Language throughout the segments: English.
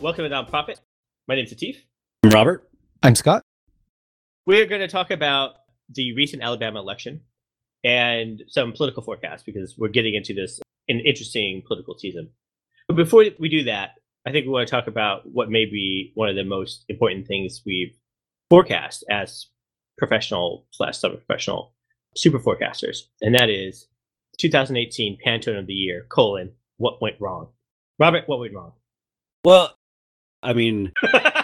Welcome to Nonprofit. My name's Atif. I'm Robert. I'm Scott. We're going to talk about the recent Alabama election and some political forecasts because we're getting into an interesting political season. But before we do that, I think we want to talk about what may be one of the most important things we've forecast as professional/semi-professional super forecasters, and that is 2018 Pantone of the Year, what went wrong? Robert, what went wrong? Well, I mean,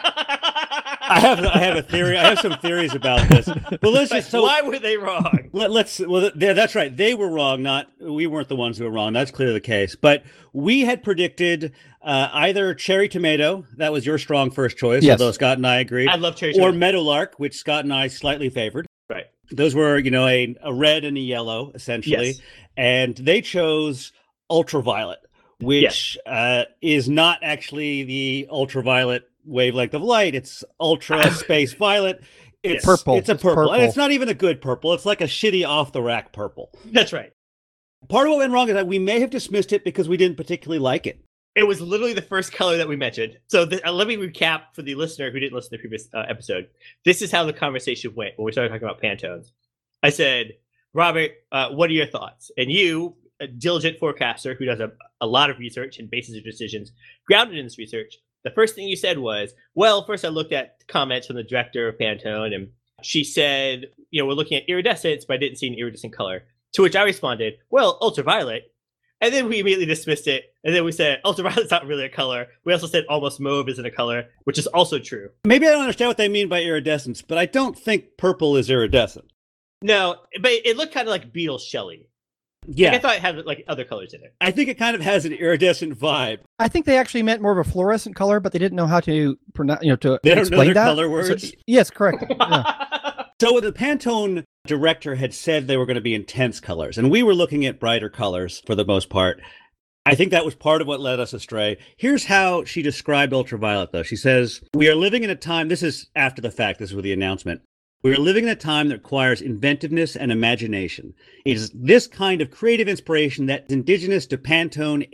I have a theory. I have some theories about this. But let's just. Why were they wrong? That's right. They were wrong. We weren't the ones who were wrong. That's clearly the case. But we had predicted either Cherry Tomato. That was your strong first choice. Yes. Although Scott and I agreed. I love Cherry Tomato. Or Meadowlark, which Scott and I slightly favored. Right. Those were, a red and a yellow, essentially. Yes. And they chose Ultraviolet, which is not actually the ultraviolet wavelength of light. It's ultra space violet. It's purple. It's a purple. And it's not even a good purple. It's like a shitty off the rack purple. That's right. Part of what went wrong is that we may have dismissed it because we didn't particularly like it. It was literally the first color that we mentioned. So let me recap for the listener who didn't listen to the previous episode. This is how the conversation went when we started talking about Pantones. I said, Robert, what are your thoughts? And you, a diligent forecaster who does a lot of research and bases her decisions grounded in this research, the first thing you said was, well, first I looked at comments from the director of Pantone, and she said, we're looking at iridescence, but I didn't see an iridescent color. To which I responded, well, ultraviolet. And then we immediately dismissed it. And then we said, ultraviolet's not really a color. We also said almost mauve isn't a color, which is also true. Maybe I don't understand what they mean by iridescence, but I don't think purple is iridescent. No, but it looked kind of like Beetle Shelley. Yeah. I thought it had like other colors in it. I think it kind of has an iridescent vibe. I think they actually meant more of a fluorescent color, but they didn't know how to pronounce, to they don't explain know their that. color words. So, yes, correct. Yeah. So the Pantone director had said they were going to be intense colors, and we were looking at brighter colors for the most part. I think that was part of what led us astray. Here's how she described ultraviolet, though. She says, we are living in a time, this is after the fact, this was the announcement. We are living in a time that requires inventiveness and imagination. It is this kind of creative inspiration that is indigenous to Pantone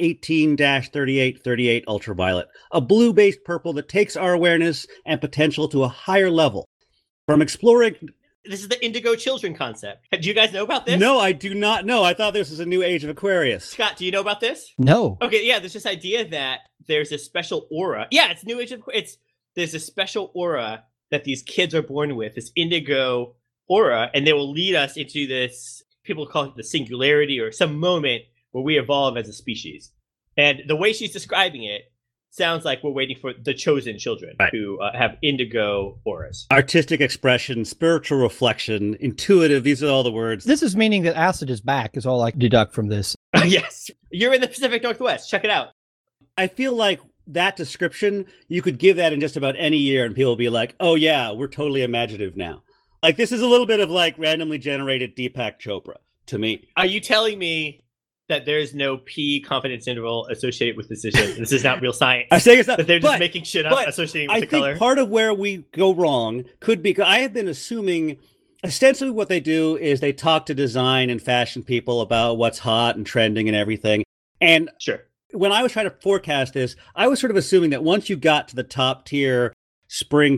18-3838 Ultraviolet, a blue-based purple that takes our awareness and potential to a higher level. From exploring... This is the Indigo Children concept. Do you guys know about this? No, I do not know. I thought this was a new age of Aquarius. Scott, do you know about this? No. Okay, yeah, there's this idea that there's a special aura. Yeah, it's new age of Aquarius. There's a special aura that these kids are born with, this indigo aura, and they will lead us into this, people call it the singularity or some moment where we evolve as a species. And the way she's describing it sounds like we're waiting for the chosen children who have indigo auras. Artistic expression, spiritual reflection, intuitive, these are all the words. This is meaning that acid is back, is all I deduct from this. Yes. You're in the Pacific Northwest. Check it out. I feel like that description, you could give that in just about any year and people will be like, oh yeah, we're totally imaginative now. Like this is a little bit of like randomly generated Deepak Chopra to me. Are you telling me that there's no P confidence interval associated with decision? This is not real science. I say it's not, that they're just making shit up associating with the color. I think part of where we go wrong could be, I have been assuming ostensibly what they do is they talk to design and fashion people about what's hot and trending and everything. And sure. When I was trying to forecast this, I was sort of assuming that once you got to the top tier spring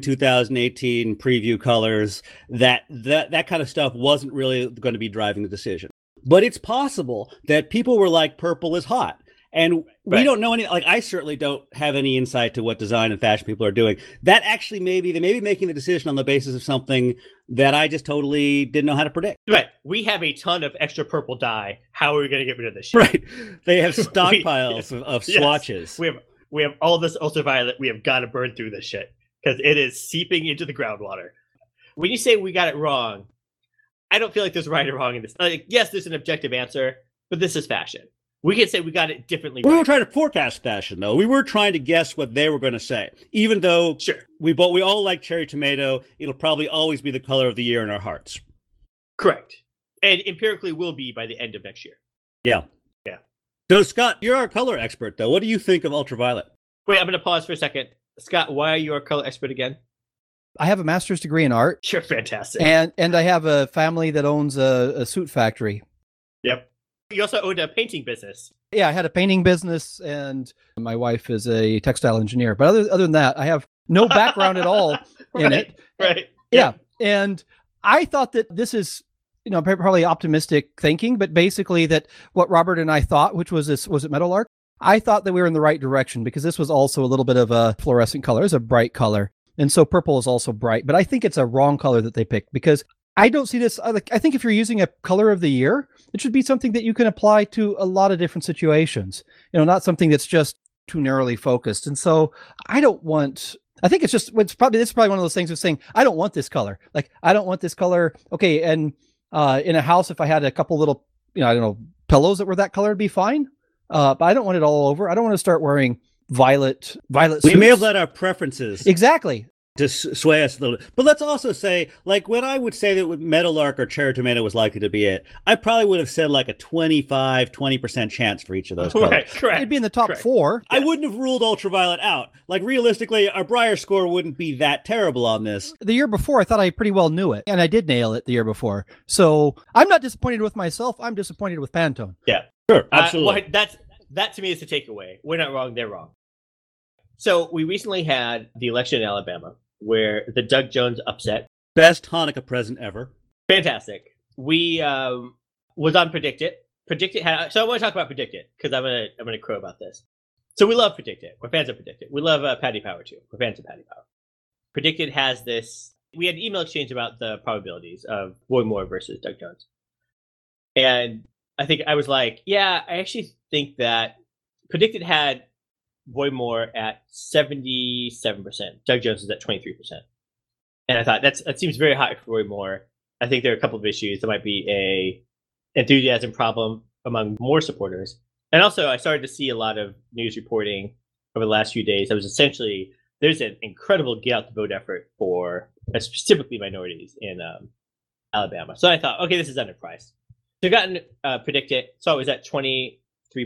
2018 preview colors, that kind of stuff wasn't really going to be driving the decision. But it's possible that people were like, purple is hot. And we don't know any, like, I certainly don't have any insight to what design and fashion people are doing. That actually they may be making the decision on the basis of something that I just totally didn't know how to predict. Right. We have a ton of extra purple dye. How are we going to get rid of this shit? Right. They have stockpiles of swatches. Yes. We have all this ultraviolet. We have got to burn through this shit because it is seeping into the groundwater. When you say we got it wrong, I don't feel like there's right or wrong in this. Like, yes, there's an objective answer, but this is fashion. We can say we got it differently. We were trying to forecast fashion, though. We were trying to guess what they were going to say. Even though we all like Cherry Tomato, it'll probably always be the color of the year in our hearts. Correct. And empirically will be by the end of next year. Yeah. Yeah. So, Scott, you're our color expert, though. What do you think of ultraviolet? Wait, I'm going to pause for a second. Scott, why are you our color expert again? I have a master's degree in art. You're fantastic. And I have a family that owns a suit factory. Yep. You also owned a painting business. Yeah, I had a painting business, and my wife is a textile engineer. But other than that, I have no background at all in it. Right. Yeah. And I thought that this is, probably optimistic thinking, but basically that what Robert and I thought, which was this, was it Meadowlark? I thought that we were in the right direction because this was also a little bit of a fluorescent color. It's a bright color. And so purple is also bright, but I think it's a wrong color that they picked because I don't see this. I think if you're using a color of the year, it should be something that you can apply to a lot of different situations, not something that's just too narrowly focused. And so I think it's probably one of those things of saying, I don't want this color. Like, I don't want this color. Okay. And in a house, if I had a couple little, pillows that were that color, it'd be fine. But I don't want it all over. I don't want to start wearing violet We suits. may have let our preferences Exactly. to sway us a little bit. But let's also say, like, when I would say that Meadowlark or Cherry Tomato was likely to be it, I probably would have said like a 20% chance for each of those colors. Right, correct. It'd be in the top Correct. 4. I wouldn't have ruled Ultraviolet out. Like, realistically, our Breyer score wouldn't be that terrible on this. The year before, I thought I pretty well knew it, and I did nail it the year before. So I'm not disappointed with myself. I'm disappointed with Pantone. Yeah. Sure, absolutely. That to me is the takeaway. We're not wrong, they're wrong. So we recently had the election in Alabama where the Doug Jones upset. Best Hanukkah present ever. Fantastic. We was on Predict It. Predict It had, so I want to talk about Predict It because I'm gonna crow about this. So we love Predict It. We're fans of Predict It. We love Paddy Power too. We're fans of Paddy Power. Predict It has this. We had an email exchange about the probabilities of Roy Moore versus Doug Jones, and I think I was like, yeah, I actually think that Predict It had Roy Moore at 77%. Doug Jones is at 23%. And I thought that seems very high for Roy Moore. I think there are a couple of issues. There might be a enthusiasm problem among Moore supporters. And also, I started to see a lot of news reporting over the last few days. There's an incredible get out the vote effort for specifically minorities in Alabama. So I thought, okay, this is underpriced. So I got Predict It. So it was at 23%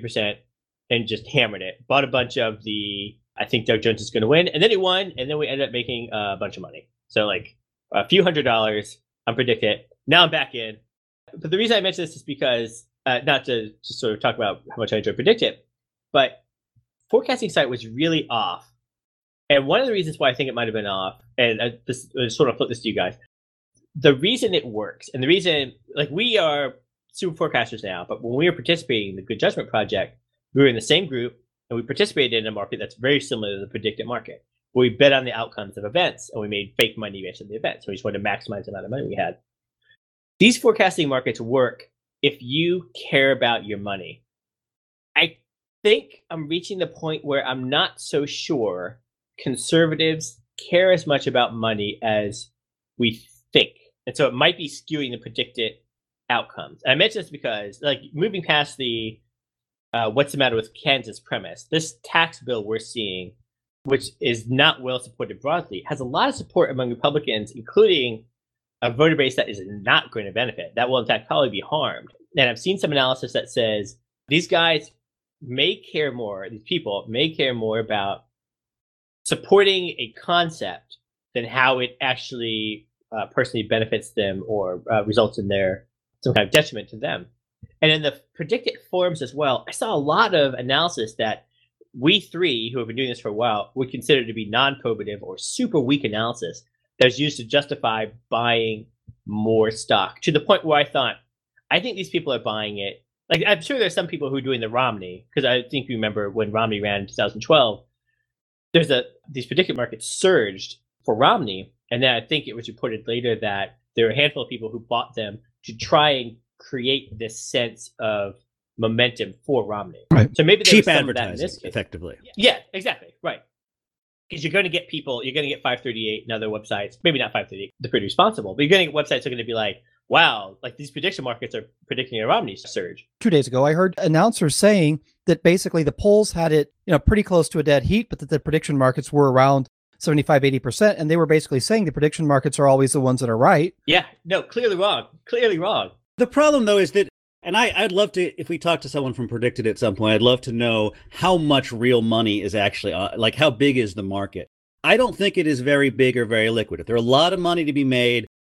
and just hammered it. Bought a bunch of I think Doug Jones is going to win. And then he won. And then we ended up making a bunch of money. So like a few $100s on Predict It. Now I'm back in. But the reason I mention this is because, not to just sort of talk about how much I enjoy Predict It, but forecasting site was really off. And one of the reasons why I think it might have been off, and I sort of flip this to you guys, the reason it works, and the reason, like, we are super forecasters now, but when we were participating in the Good Judgment Project, we were in the same group, and we participated in a market that's very similar to the Predict It market, where we bet on the outcomes of events, and we made fake money based on the event. So we just wanted to maximize the amount of money we had. These forecasting markets work if you care about your money. I think I'm reaching the point where I'm not so sure conservatives care as much about money as we think. And so it might be skewing the predicted outcomes. And I mention this because, like, moving past the what's the matter with Kansas premise, this tax bill we're seeing, which is not well supported broadly, has a lot of support among Republicans, including a voter base that is not going to benefit. That will, in fact, probably be harmed. And I've seen some analysis that says these guys may care more, these people may care more about supporting a concept than how it actually personally benefits them or results in some kind of detriment to them. And in the Predict It forums as well, I saw a lot of analysis that we three, who have been doing this for a while, would consider to be non-probative or super weak analysis that was used to justify buying more stock, to the point where I think these people are buying it. Like, I'm sure there's some people who are doing the Romney, because I think you remember when Romney ran in 2012, these Predict It markets surged for Romney, and then I think it was reported later that there were a handful of people who bought them to try and create this sense of momentum for Romney. Right. So maybe there Cheap was some of that in advertising, this case. effectively. Yeah, exactly. Right. Because you're going to get 538 and other websites, maybe not 538, they're pretty responsible, but you're going to get websites that are going to be like, wow, like these prediction markets are predicting a Romney surge. 2 days ago, I heard announcers saying that basically the polls had it, pretty close to a dead heat, but that the prediction markets were around 75, 80%. And they were basically saying the prediction markets are always the ones that are right. Yeah, no, clearly wrong. Clearly wrong. The problem, though, is that, and I'd love to, if we talk to someone from Predict It at some point, I'd love to know how much real money is actually, like, how big is the market? I don't think it is very big or very liquid. If there's a lot of money to be made,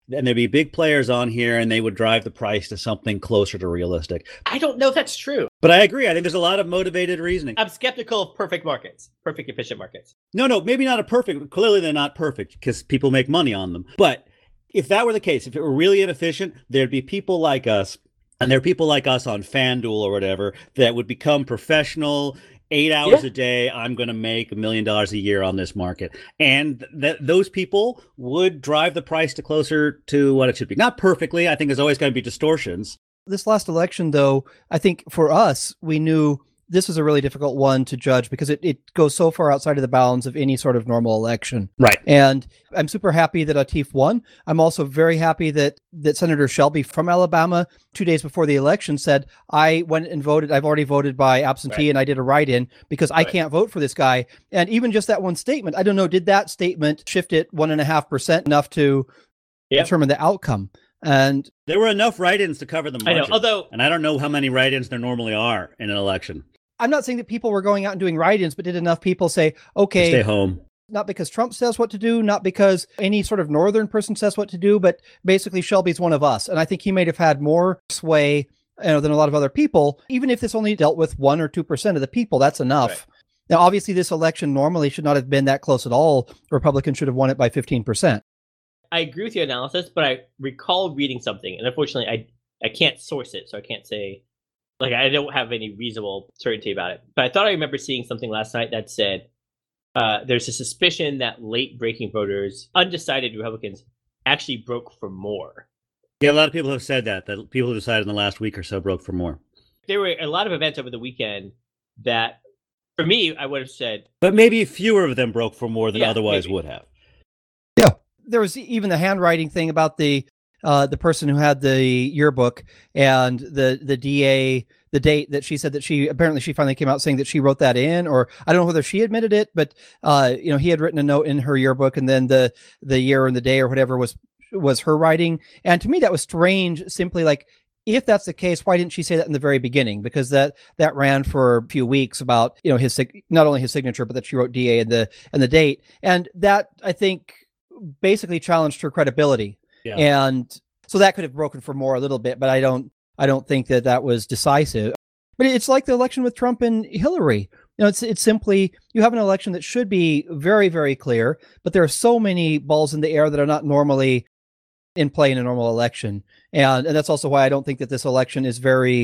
and there'd be big players on here, and they would drive the price to something closer to realistic. I don't know if that's true. But I agree. I think there's a lot of motivated reasoning. I'm skeptical of perfect markets, perfect efficient markets. No, maybe not a perfect. Clearly, they're not perfect because people make money on them. But if that were the case, if it were really inefficient, there'd be people like us, and there are people like us on FanDuel or whatever that would become professional. 8 hours a day, I'm going to make $1 million a year on this market. And those people would drive the price to closer to what it should be. Not perfectly. I think there's always going to be distortions. This last election, though, I think for us, we knew this was a really difficult one to judge because it goes so far outside of the bounds of any sort of normal election. Right. And I'm super happy that Atif won. I'm also very happy that Senator Shelby from Alabama, 2 days before the election, said, I went and voted. I've already voted by absentee and I did a write-in because I can't vote for this guy. And even just that one statement, I don't know, did that statement shift it 1.5% enough to determine the outcome? And there were enough write-ins to cover the margin. I know, and I don't know how many write-ins there normally are in an election. I'm not saying that people were going out and doing write-ins, but did enough people say, okay, stay home? Not because Trump says what to do, not because any sort of northern person says what to do, but basically Shelby's one of us. And I think he may have had more sway than a lot of other people. Even if this only dealt with 1 or 2% of the people, that's enough. Right. Now, obviously, this election normally should not have been that close at all. Republicans should have won it by 15%. I agree with your analysis, but I recall reading something, and unfortunately, I can't source it, so I can't say. Like, I don't have any reasonable certainty about it. But I thought I remember seeing something last night that said there's a suspicion that late-breaking voters, undecided Republicans, actually broke for more. Yeah, a lot of people have said that people who decided in the last week or so broke for more. There were a lot of events over the weekend that, for me, I would have said... But maybe fewer of them broke for more than otherwise would have. Yeah. There was even the handwriting thing about the person who had the yearbook and the DA, the date that she said that she finally came out saying that she wrote that in, or I don't know whether she admitted it, but he had written a note in her yearbook, and then the year and the day or whatever was her writing. And to me, that was strange. Simply like, if that's the case, why didn't she say that in the very beginning? Because that ran for a few weeks about not only his signature, but that she wrote DA and the date, and that I think basically challenged her credibility. Yeah. And so that could have broken for more a little bit, but I don't think that was decisive. But it's like the election with Trump and Hillary. It's simply, you have an election that should be very, very clear, but there are so many balls in the air that are not normally in play in a normal election. And that's also why I don't think that this election is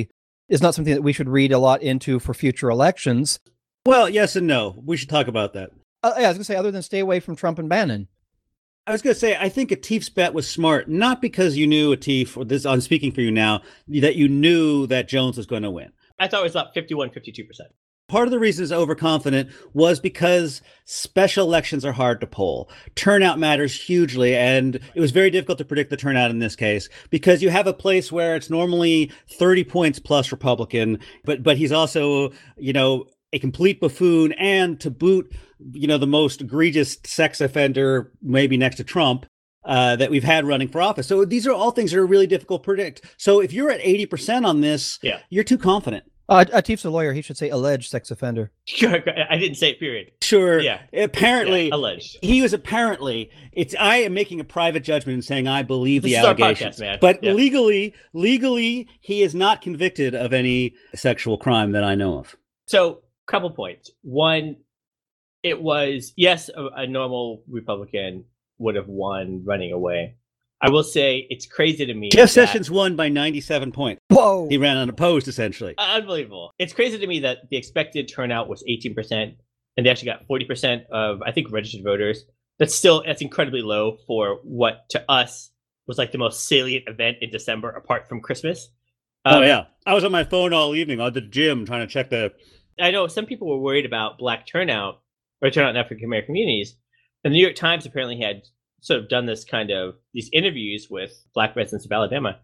not something that we should read a lot into for future elections. Well, yes and no. We should talk about that. I was going to say, other than stay away from Trump and Bannon. I was going to say, I think Atif's bet was smart, not because you knew Atif, or this, I'm speaking for you now, that you knew that Jones was going to win. I thought it was about 51, 52%. Part of the reason it's overconfident was because special elections are hard to poll. Turnout matters hugely, and it was very difficult to predict the turnout in this case because you have a place where it's normally 30 points plus Republican, but he's also, a complete buffoon, and to boot, the most egregious sex offender, maybe next to Trump, that we've had running for office. So these are all things that are really difficult to predict. So if you're at 80% on this, you're too confident. Atif's a lawyer. He should say alleged sex offender. Sure, I didn't say it, period. Sure. Yeah. Apparently, alleged. He was apparently. I am making a private judgment and saying I believe the allegations. Podcast, man. But legally, he is not convicted of any sexual crime that I know of. So, couple points. One, it was, yes, a normal Republican would have won running away. I will say it's crazy to me. Jeff Sessions won by 97 points. Whoa. He ran unopposed, essentially. Unbelievable. It's crazy to me that the expected turnout was 18%, and they actually got 40% of, I think, registered voters. That's incredibly low for what, to us, was like the most salient event in December, apart from Christmas. I was on my phone all evening at the gym trying to check the... I know some people were worried about black turnout, or turnout in African-American communities. And the New York Times apparently had sort of done these interviews with black residents of Alabama,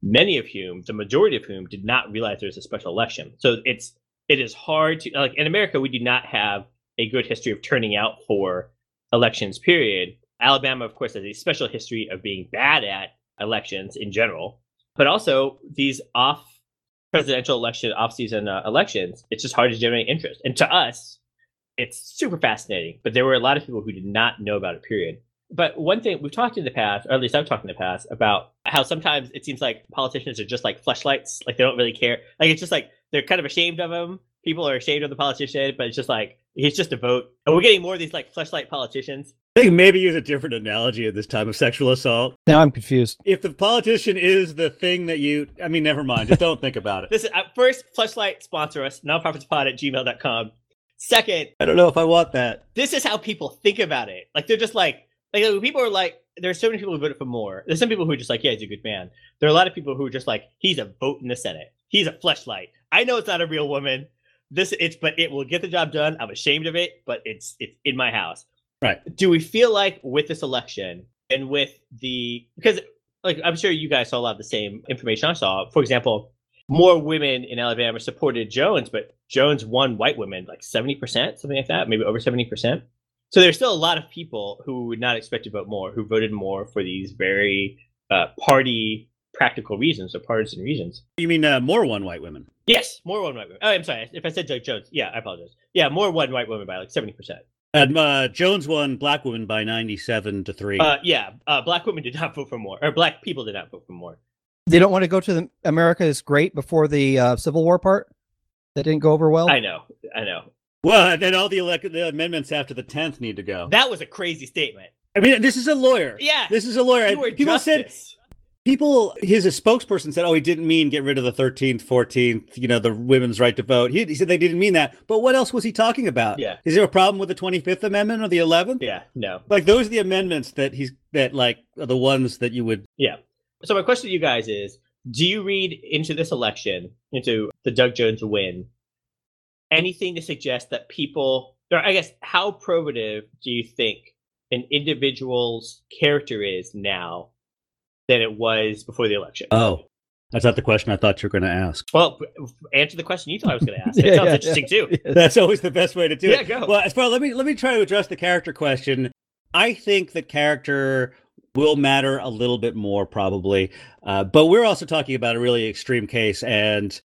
the majority of whom did not realize there was a special election. So it is hard to, like, in America, we do not have a good history of turning out for elections, period. Alabama, of course, has a special history of being bad at elections in general, but also these presidential election, off-season elections, it's just hard to generate interest. And to us, it's super fascinating. But there were a lot of people who did not know about it, period. But one thing we've talked in the past, or at least I've talked in the past, about how sometimes it seems like politicians are just like fleshlights. Like they don't really care. Like it's just like they're kind of ashamed of him. People are ashamed of the politician, but it's just like he's just a vote. And we're getting more of these like fleshlight politicians. I think maybe use a different analogy at this time of sexual assault. Now I'm confused. If the politician is the thing that never mind. Just don't think about it. This is first, Fleshlight sponsor us, nonprofitspod@gmail.com. Second, I don't know if I want that. this is how people think about it. Like they're just like people are like, there's so many people who voted for Moore. There's some people who are just like, yeah, he's a good man. There are a lot of people who are just like, he's a vote in the Senate. He's a fleshlight. I know it's not a real woman. But it will get the job done. I'm ashamed of it, but it's in my house. Right. Do we feel like with this election and because like I'm sure you guys saw a lot of the same information I saw. For example, more women in Alabama supported Jones, but Jones won white women like 70%, something like that, maybe over 70%. So there's still a lot of people who would not expect to vote Moore, who voted Moore for these very party practical reasons or partisan reasons. You mean more won white women? Yes, Moore won white women. Oh, I'm sorry. If I said Doug Jones, yeah, I apologize. Yeah, Moore won white women by like 70%. And Jones won black women by 97-3. Black women did not vote for Moore, or black people did not vote for Moore. They don't want to go to the America is Great before the Civil War part? That didn't go over well? I know. Well, and then all the amendments after the 10th need to go. That was a crazy statement. I mean, this is a lawyer. Yeah. This is a lawyer. People said, his spokesperson said, he didn't mean get rid of the 13th, 14th, the women's right to vote. He said they didn't mean that. But what else was he talking about? Yeah. Is there a problem with the 25th Amendment or the 11th? Yeah, no. Like, those are the amendments that are the ones that you would... Yeah. So my question to you guys is, do you read into this election, into the Doug Jones win, anything to suggest that people, or I guess, how probative do you think an individual's character is now than it was before the election? Oh, that's not the question I thought you were going to ask. Well, answer the question you thought I was going to ask. It sounds interesting too. That's always the best way to do it. Yeah, go. Well, let me try to address the character question. I think that character will matter a little bit more probably, but we're also talking about a really extreme case, and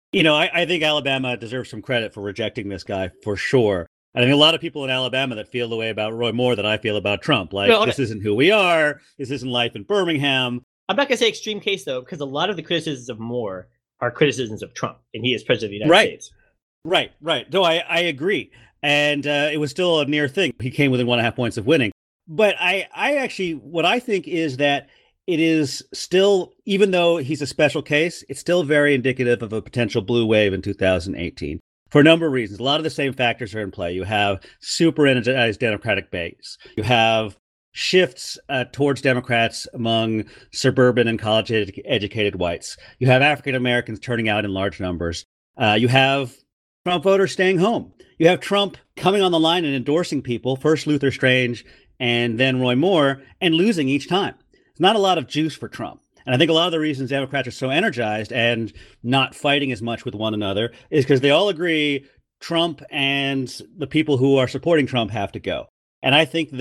I think Alabama deserves some credit for rejecting this guy for sure. And I think a lot of people in Alabama that feel the way about Roy Moore that I feel about Trump. This isn't who we are. This isn't life in Birmingham. I'm not going to say extreme case, though, because a lot of the criticisms of Moore are criticisms of Trump, and he is president of the United States. Right. No, I agree. And it was still a near thing. He came within 1.5 points of winning. But I actually, what I think is that it is still, even though he's a special case, it's still very indicative of a potential blue wave in 2018. For a number of reasons. A lot of the same factors are in play. You have super energized Democratic base. You have shifts towards Democrats among suburban and college-educated whites. You have African Americans turning out in large numbers. You have Trump voters staying home. You have Trump coming on the line and endorsing people, first Luther Strange and then Roy Moore, and losing each time. There's not a lot of juice for Trump. And I think a lot of the reasons Democrats are so energized and not fighting as much with one another is because they all agree Trump and the people who are supporting Trump have to go. And I think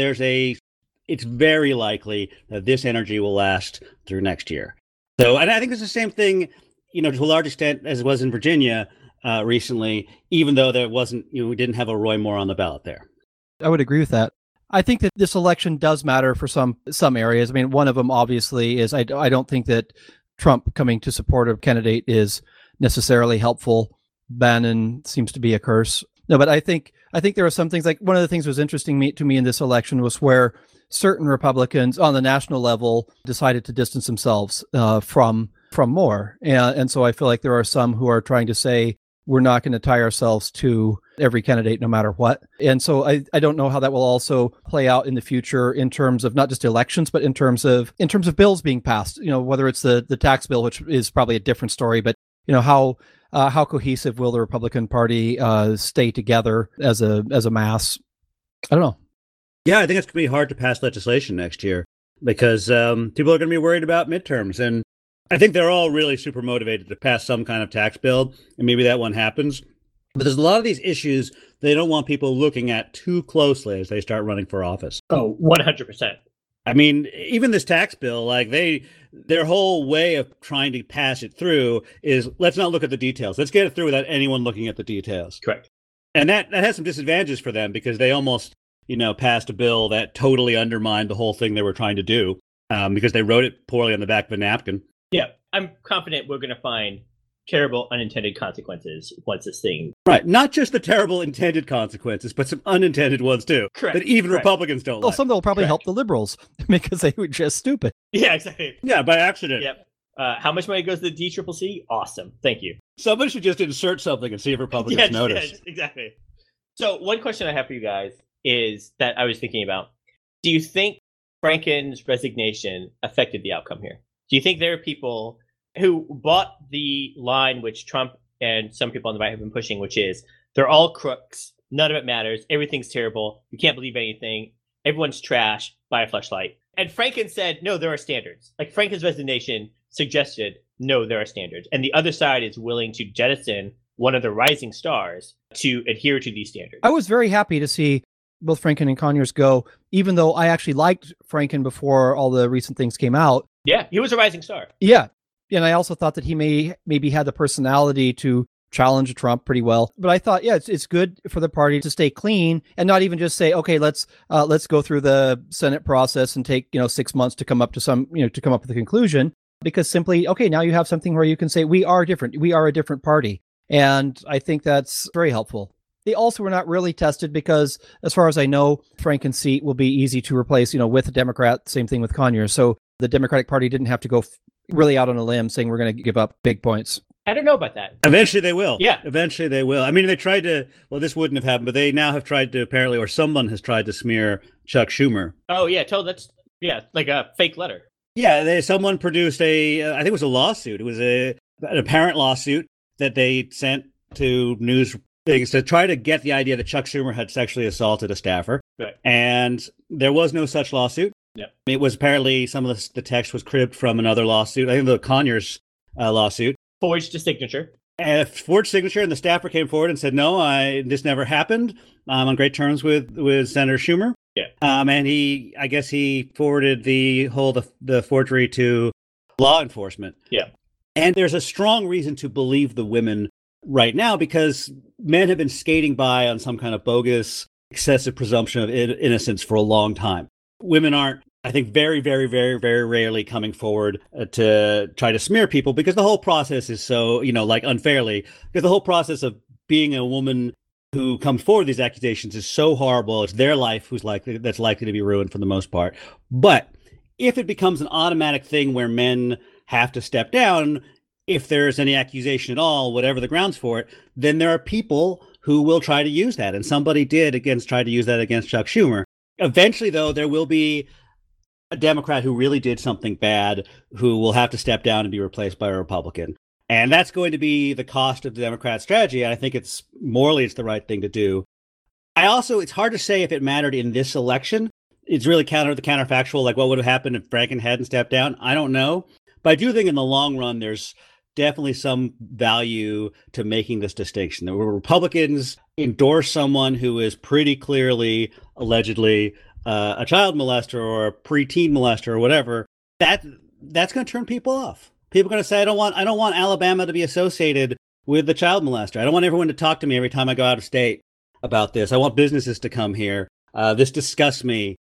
it's very likely that this energy will last through next year. So, and I think it's the same thing, to a large extent as it was in Virginia recently, even though there wasn't, we didn't have a Roy Moore on the ballot there. I would agree with that. I think that this election does matter for some areas. I mean, one of them obviously is I don't think that Trump coming to support a candidate is necessarily helpful. Bannon seems to be a curse. No, but I think there are some things, like one of the things that was interesting to me in this election was where certain Republicans on the national level decided to distance themselves from Moore. And so I feel like there are some who are trying to say, we're not going to tie ourselves to every candidate no matter what. And so I don't know how that will also play out in the future in terms of not just elections, but in terms of bills being passed, whether it's the tax bill, which is probably a different story, but how cohesive will the Republican Party stay together as a mass? I don't know. Yeah, I think it's going to be hard to pass legislation next year because people are going to be worried about midterms. And I think they're all really super motivated to pass some kind of tax bill, and maybe that one happens. But there's a lot of these issues they don't want people looking at too closely as they start running for office. Oh, 100%. I mean, even this tax bill, their whole way of trying to pass it through is let's not look at the details. Let's get it through without anyone looking at the details. Correct. And that has some disadvantages for them because they almost passed a bill that totally undermined the whole thing they were trying to do because they wrote it poorly on the back of a napkin. Yeah, I'm confident we're going to find terrible unintended consequences once this thing. Right. Not just the terrible intended consequences, but some unintended ones too. Correct. That even Republicans don't Well, like. some that will probably Correct. help the liberals because they were just stupid. Yeah, exactly. Yeah, by accident. Yep. How much money goes to the DCCC? Awesome. Thank you. Somebody should just insert something and see if Republicans notice. Yes, exactly. So one question I have for you guys is that I was thinking about. Do you think Franken's resignation affected the outcome here? Do you think there are people who bought the line which Trump and some people on the right have been pushing, which is they're all crooks, none of it matters, everything's terrible, you can't believe anything, everyone's trash, buy a fleshlight. And Franken said, no, there are standards. Like Franken's resignation suggested, no, there are standards. And the other side is willing to jettison one of the rising stars to adhere to these standards. I was very happy to see both Franken and Conyers go, even though I actually liked Franken before all the recent things came out. Yeah, he was a rising star. Yeah. And I also thought that he maybe had the personality to challenge Trump pretty well. But I thought, yeah, it's good for the party to stay clean and not even just say, okay, let's go through the Senate process and take 6 months to come up to to come up with a conclusion. Because simply, okay, now you have something where you can say we are different. We are a different party, and I think that's very helpful. They also were not really tested because, as far as I know, Franken's seat will be easy to replace, with a Democrat. Same thing with Conyers. So the Democratic Party didn't have to go really out on a limb saying we're going to give up big points. I don't know about that. Eventually they will. Yeah. Eventually they will. I mean, they tried to, well, this wouldn't have happened, but they now have tried to apparently, or someone has tried to smear Chuck Schumer. Oh, yeah. Like a fake letter. Yeah, someone produced I think it was a lawsuit. It was an apparent lawsuit that they sent to news things to try to get the idea that Chuck Schumer had sexually assaulted a staffer. Right. And there was no such lawsuit. Yeah. It was apparently some of the text was cribbed from another lawsuit. I think the Conyers lawsuit. Forged a signature. And a forged signature, and the staffer came forward and said, no, this never happened. I'm on great terms with Senator Schumer. Yeah. And I guess he forwarded the forgery to law enforcement. Yeah. And there's a strong reason to believe the women right now because men have been skating by on some kind of bogus, excessive presumption of innocence for a long time. Women aren't, I think, very, very, very, very rarely coming forward to try to smear people because the whole process is so, unfairly, because the whole process of being a woman who comes forward with these accusations is so horrible. It's their life that's likely to be ruined for the most part. But if it becomes an automatic thing where men have to step down, if there's any accusation at all, whatever the grounds for it, then there are people who will try to use that. And somebody try to use that against Chuck Schumer. Eventually, though, there will be a Democrat who really did something bad who will have to step down and be replaced by a Republican. And that's going to be the cost of the Democrat strategy. And I think it's the right thing to do. It's hard to say if it mattered in this election. It's really counterfactual, like what would have happened if Franken hadn't stepped down. I don't know. But I do think in the long run, there's definitely some value to making this distinction. The Republicans endorse someone who is pretty clearly, allegedly, a child molester or a preteen molester or whatever. That's going to turn people off. People are going to say, I don't want Alabama to be associated with the child molester. I don't want everyone to talk to me every time I go out of state about this. I want businesses to come here. This disgusts me.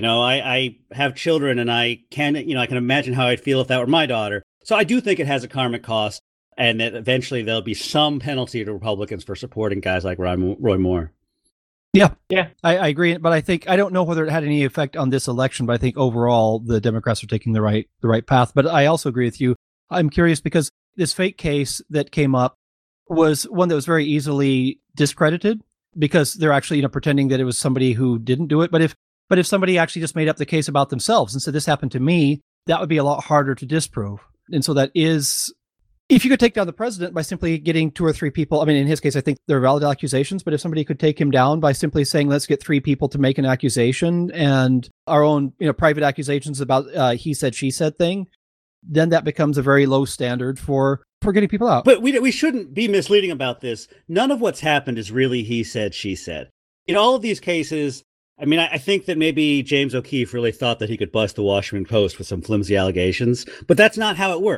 I have children and I can imagine how I'd feel if that were my daughter. So I do think it has a karmic cost and that eventually there'll be some penalty to Republicans for supporting guys like Roy Moore. Yeah. Yeah. I agree. But I don't know whether it had any effect on this election, but I think overall the Democrats are taking the right path. But I also agree with you. I'm curious because this fake case that came up was one that was very easily discredited because they're actually, pretending that it was somebody who didn't do it. But if somebody actually just made up the case about themselves and said, this happened to me, that would be a lot harder to disprove. And so that is, if you could take down the president by simply getting 2 or 3 people, I mean, in his case, I think they're valid accusations, but if somebody could take him down by simply saying, let's get 3 people to make an accusation and our own, private accusations about he said, she said thing, then that becomes a very low standard for getting people out. But we shouldn't be misleading about this. None of what's happened is really he said, she said. In all of these cases, I mean, I think that maybe James O'Keefe really thought that he could bust the Washington Post with some flimsy allegations, but that's not how it works.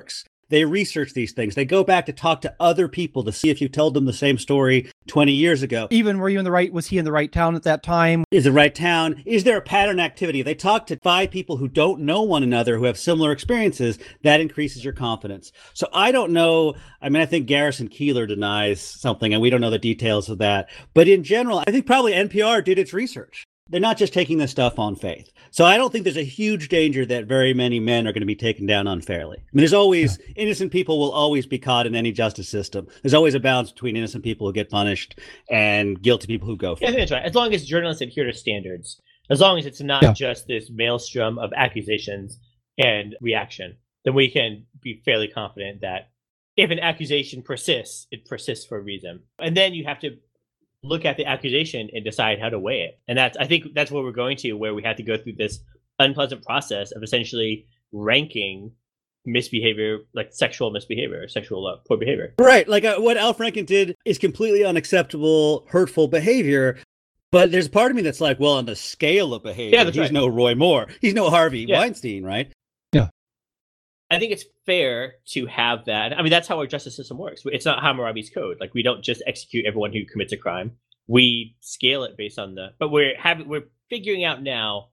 They research these things. They go back to talk to other people to see if you told them the same story 20 years ago. Even were you in the right, was he in the right town at that time? Is the right town? Is there a pattern activity? They talk to 5 people who don't know one another, who have similar experiences. That increases your confidence. So I don't know. I mean, I think Garrison Keillor denies something, and we don't know the details of that. But in general, I think probably NPR did its research. They're not just taking this stuff on faith. So I don't think there's a huge danger that very many men are going to be taken down unfairly. I mean, there's always innocent people will always be caught in any justice system. There's always a balance between innocent people who get punished and guilty people who go free. I think that's right. As long as journalists adhere to standards, as long as it's not just this maelstrom of accusations and reaction, then we can be fairly confident that if an accusation persists, it persists for a reason. And then you have to look at the accusation and decide how to weigh it. And I think that's where we're going to, where we have to go through this unpleasant process of essentially ranking misbehavior, like sexual misbehavior, sexual poor behavior. Right. Like what Al Franken did is completely unacceptable, hurtful behavior. But there's a part of me that's like, well, on the scale of behavior, he's no Roy Moore. He's no Harvey Weinstein, right? Yeah. I think it's fair to have that. I mean, that's how our justice system works. It's not Hammurabi's code. Like, we don't just execute everyone who commits a crime. We scale it based on but we're figuring out now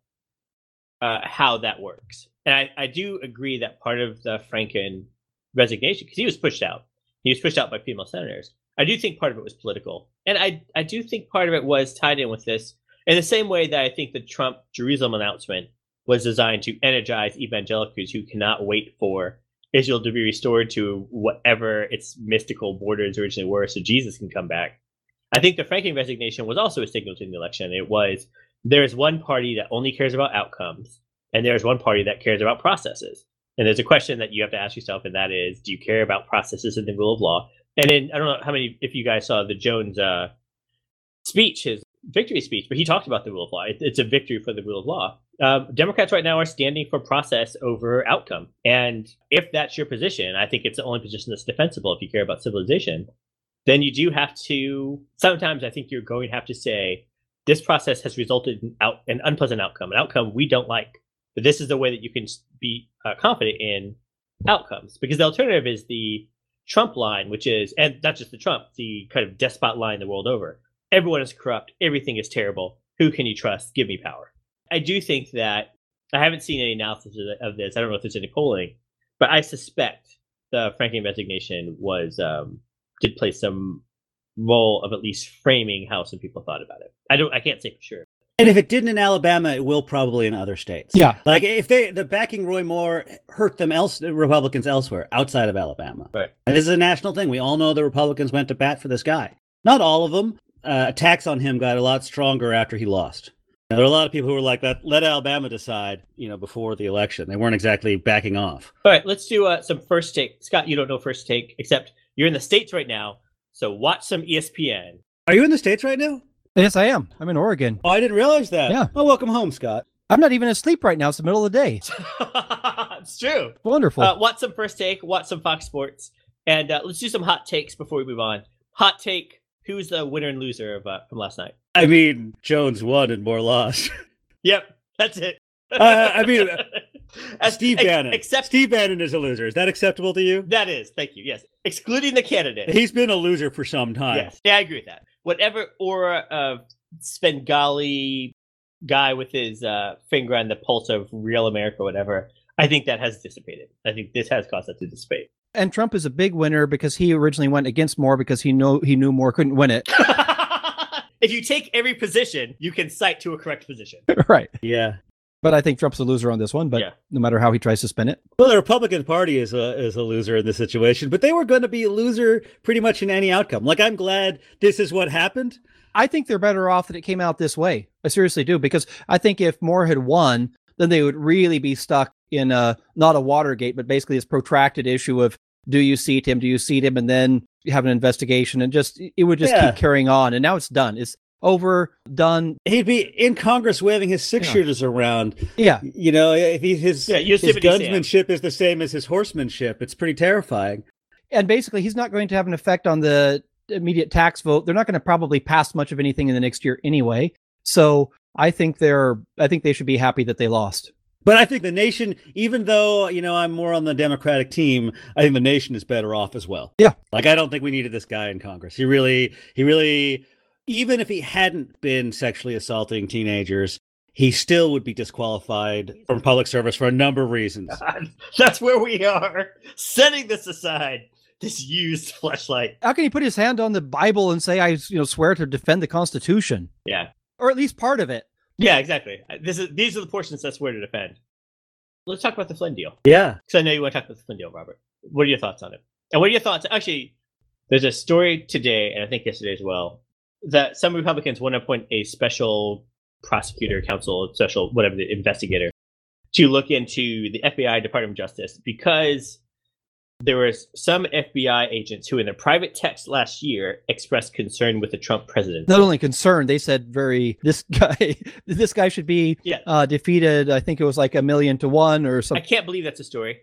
how that works. And I do agree that part of the Franken resignation, because he was pushed out by female senators. I do think part of it was political. And I do think part of it was tied in with this in the same way that I think the Trump Jerusalem announcement was designed to energize evangelicals who cannot wait for Israel to be restored to whatever its mystical borders originally were so Jesus can come back. I think the Franken resignation was also a signal to the election. It was, there is one party that only cares about outcomes, and there's one party that cares about processes. And there's a question that you have to ask yourself, and that is, do you care about processes and the rule of law? And then, I don't know how many, if you guys saw the Jones speech, his victory speech, but he talked about the rule of law. It's a victory for the rule of law. Democrats right now are standing for process over outcome. And if that's your position, I think it's the only position that's defensible if you care about civilization, then you do have to, sometimes I think you're going to have to say, this process has resulted in an unpleasant outcome, an outcome we don't like. But this is the way that you can be confident in outcomes. Because the alternative is the Trump line, which is, and not just the Trump, the kind of despot line the world over. Everyone is corrupt. Everything is terrible. Who can you trust? Give me power. I do think that, I haven't seen any analysis of this. I don't know if there's any polling, but I suspect the Franken resignation did play some role of at least framing how some people thought about it. I can't say for sure. And if it didn't in Alabama, it will probably in other states. Yeah. Like if the backing Roy Moore hurt them Republicans elsewhere outside of Alabama. Right. And this is a national thing. We all know the Republicans went to bat for this guy. Not all of them. Attacks on him got a lot stronger after he lost. There were a lot of people who were like that. Let Alabama decide, before the election. They weren't exactly backing off. All right, let's do some first take. Scott, you don't know first take, except you're in the States right now. So watch some ESPN. Are you in the States right now? Yes, I am. I'm in Oregon. Oh, I didn't realize that. Yeah. Oh, welcome home, Scott. I'm not even asleep right now. It's the middle of the day. It's true. Wonderful. Watch some first take. Watch some Fox Sports. And let's do some hot takes before we move on. Hot take. Who's the winner and loser from last night? I mean, Jones won and Moore lost. Yep, that's it. Steve Bannon. Except Steve Bannon is a loser. Is that acceptable to you? That is. Thank you. Yes. Excluding the candidate. He's been a loser for some time. Yes. Yeah, I agree with that. Whatever aura of Svengali guy with his finger on the pulse of real America, whatever, I think that has dissipated. I think this has caused that to dissipate. And Trump is a big winner because he originally went against Moore because he knew Moore couldn't win it. If you take every position, you can cite to a correct position. Right. Yeah. But I think Trump's a loser on this one, but no matter how he tries to spin it. Well, the Republican Party is a loser in this situation, but they were going to be a loser pretty much in any outcome. Like, I'm glad this is what happened. I think they're better off that it came out this way. I seriously do, because I think if Moore had won, then they would really be stuck in not a Watergate, but basically this protracted issue of, do you seat him? Do you seat him? And then you have an investigation, and it would just keep carrying on. And now it's done. It's over, done. He'd be in Congress waving his 6-shooters around. Yeah. If his gunsmanship Sam is the same as his horsemanship, it's pretty terrifying. And basically, he's not going to have an effect on the immediate tax vote. They're not going to probably pass much of anything in the next year anyway. So I think they should be happy that they lost. But I think the nation, even though, I'm more on the Democratic team, I think the nation is better off as well. Yeah. Like, I don't think we needed this guy in Congress. He really, even if he hadn't been sexually assaulting teenagers, he still would be disqualified from public service for a number of reasons. God, that's where we are. Setting this aside, this used fleshlight. How can he put his hand on the Bible and say, I swear to defend the Constitution? Yeah. Or at least part of it. Yeah, exactly. These are the portions that's where to defend. Let's talk about the Flynn deal. Yeah. Because I know you want to talk about the Flynn deal, Robert. What are your thoughts on it? And what are your thoughts? Actually, there's a story today, and I think yesterday as well, that some Republicans want to appoint a special prosecutor, counsel, special, whatever, the investigator, to look into the FBI, Department of Justice, because there was some FBI agents who in their private text last year expressed concern with the Trump presidency. Not only concerned, they said this guy should be defeated. I think it was like 1,000,000 to 1 or something. I can't believe that's a story.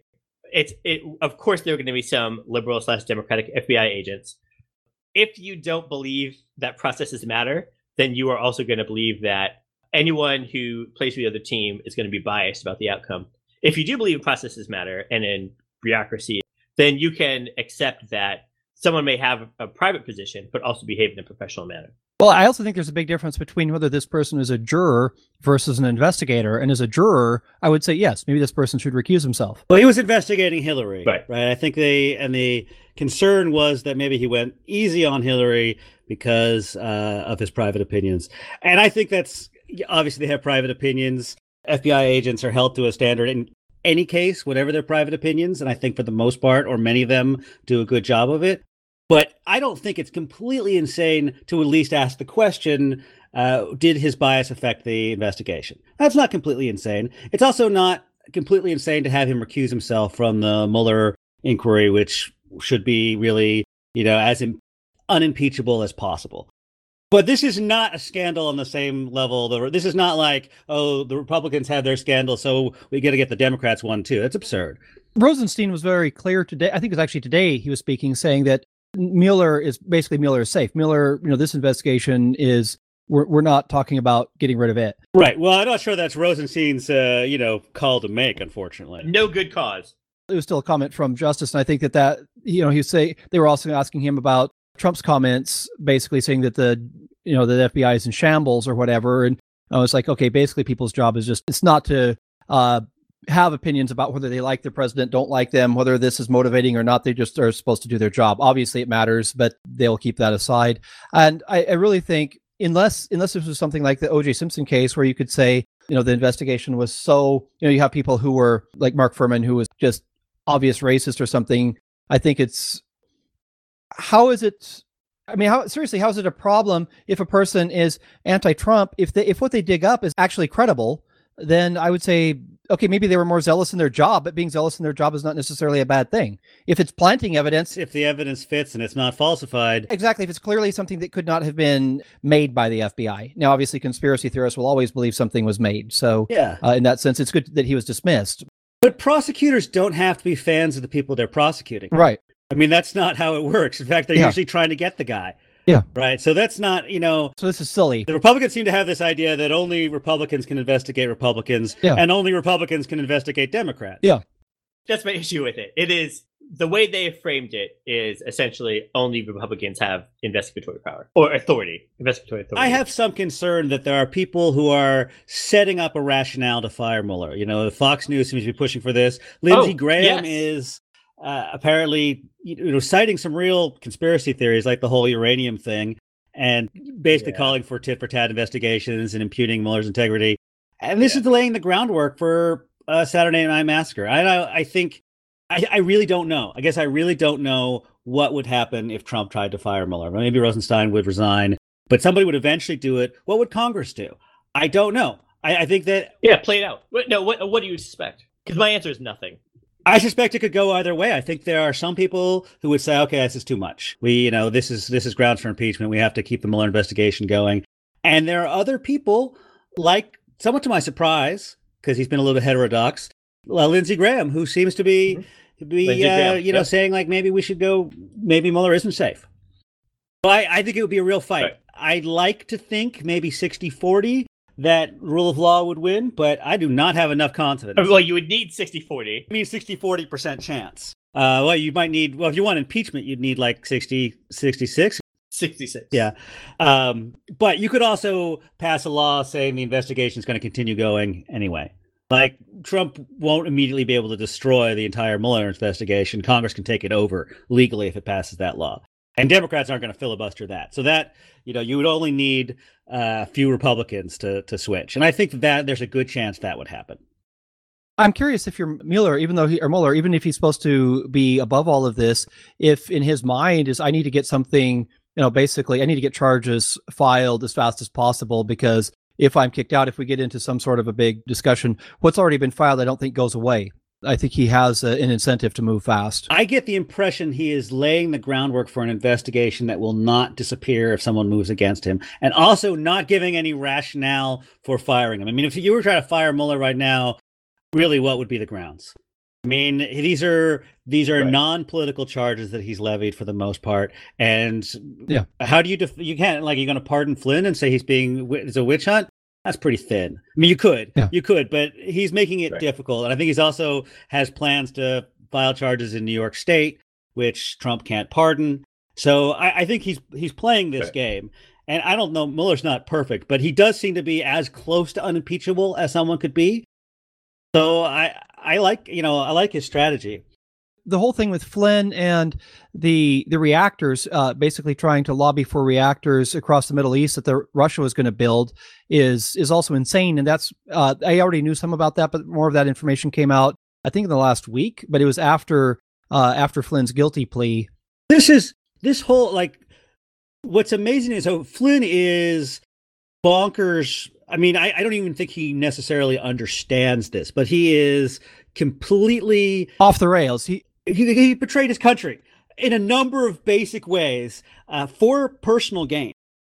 Of course, there are going to be some liberal / Democratic FBI agents. If you don't believe that processes matter, then you are also going to believe that anyone who plays for the other team is going to be biased about the outcome. If you do believe in processes matter and in bureaucracy, then you can accept that someone may have a private position, but also behave in a professional manner. Well, I also think there's a big difference between whether this person is a juror versus an investigator. And as a juror, I would say, yes, maybe this person should recuse himself. Well, he was investigating Hillary, right? I think the concern was that maybe he went easy on Hillary because of his private opinions. And I think that's, obviously they have private opinions. FBI agents are held to a standard in any case, whatever their private opinions. And I think for the most part, or many of them, do a good job of it. But I don't think it's completely insane to at least ask the question, did his bias affect the investigation? That's not completely insane. It's also not completely insane to have him recuse himself from the Mueller inquiry, which should be really, as unimpeachable as possible. But this is not a scandal on the same level. This is not like, the Republicans have their scandal, so we got to get the Democrats one too. That's absurd. Rosenstein was very clear today. I think it was actually today he was speaking, saying that Mueller is safe. Mueller, this investigation is, we're not talking about getting rid of it. Right. Well, I'm not sure that's Rosenstein's, call to make, unfortunately. No good cause. It was still a comment from Justice, and I think that he would say they were also asking him about Trump's comments, basically saying that the FBI is in shambles or whatever. And I was like, okay, basically people's job is it's not to have opinions about whether they like the president, don't like them, whether this is motivating or not. They just are supposed to do their job. Obviously it matters, but they'll keep that aside. And I really think unless this was something like the O.J. Simpson case where you could say, the investigation was so, you have people who were like Mark Furman, who was just obvious racist or something. I think how is it a problem if a person is anti-Trump? If what they dig up is actually credible, then I would say, okay, maybe they were more zealous in their job, but being zealous in their job is not necessarily a bad thing. If it's planting evidence, if the evidence fits and it's not falsified. Exactly. If it's clearly something that could not have been made by the FBI. Now, obviously, conspiracy theorists will always believe something was made. So yeah, in that sense, it's good that he was dismissed. But prosecutors don't have to be fans of the people they're prosecuting. Right. I mean, that's not how it works. In fact, they're usually trying to get the guy. Yeah. Right. So that's not, So this is silly. The Republicans seem to have this idea that only Republicans can investigate Republicans and only Republicans can investigate Democrats. Yeah. That's my issue with it. It is the way they have framed it is essentially only Republicans have investigatory power or investigatory authority. I have some concern that there are people who are setting up a rationale to fire Mueller. Fox News seems to be pushing for this. Lindsey Graham is apparently, citing some real conspiracy theories like the whole uranium thing and basically calling for tit for tat investigations and impugning Mueller's integrity. And this is laying the groundwork for Saturday Night Massacre. I think I really don't know. I guess I really don't know what would happen if Trump tried to fire Mueller. Maybe Rosenstein would resign, but somebody would eventually do it. What would Congress do? I don't know. I think that... Yeah, play it out. No, what do you suspect? Because my answer is nothing. I suspect it could go either way. I think there are some people who would say, okay, this is too much. This is grounds for impeachment. We have to keep the Mueller investigation going. And there are other people, like, somewhat to my surprise, because he's been a little bit heterodox, Lindsey Graham, who seems to be saying like, maybe we should go, maybe Mueller isn't safe. So I think it would be a real fight. Right. I'd like to think maybe 60-40, that rule of law would win, but I do not have enough confidence. Well, you would need 60-40. I mean, 60-40% chance. Well, you might need, well, if you want impeachment, you'd need like 66. 66. Yeah. But you could also pass a law saying the investigation is going to continue going anyway. Like, Trump won't immediately be able to destroy the entire Mueller investigation. Congress can take it over legally if it passes that law. And Democrats aren't going to filibuster that. So that, you would only need a few Republicans to switch. And I think that there's a good chance that would happen. I'm curious if you're Mueller, Mueller, even if he's supposed to be above all of this, if in his mind is, I need to get something, basically I need to get charges filed as fast as possible, because if I'm kicked out, if we get into some sort of a big discussion, what's already been filed, I don't think goes away. I think he has an incentive to move fast. I get the impression he is laying the groundwork for an investigation that will not disappear if someone moves against him, and also not giving any rationale for firing him. I mean, if you were trying to fire Mueller right now, really, what would be the grounds? I mean, these are right. Non-political charges that he's levied for the most part. And how do you can't, like, you're going to pardon Flynn and say it's a witch hunt? That's pretty thin. I mean, you could, but he's making it difficult. And I think he's also has plans to file charges in New York State, which Trump can't pardon. So I think he's playing this game. And I don't know, Mueller's not perfect, but he does seem to be as close to unimpeachable as someone could be. So I like his strategy. The whole thing with Flynn and the reactors, basically trying to lobby for reactors across the Middle East that Russia was going to build is also insane. And that's I already knew some about that, but more of that information came out, I think, in the last week. But it was after Flynn's guilty plea. This whole, like, what's amazing is Flynn is bonkers. I mean, I don't even think he necessarily understands this, but he is completely off the rails. He betrayed his country in a number of basic ways for personal gain.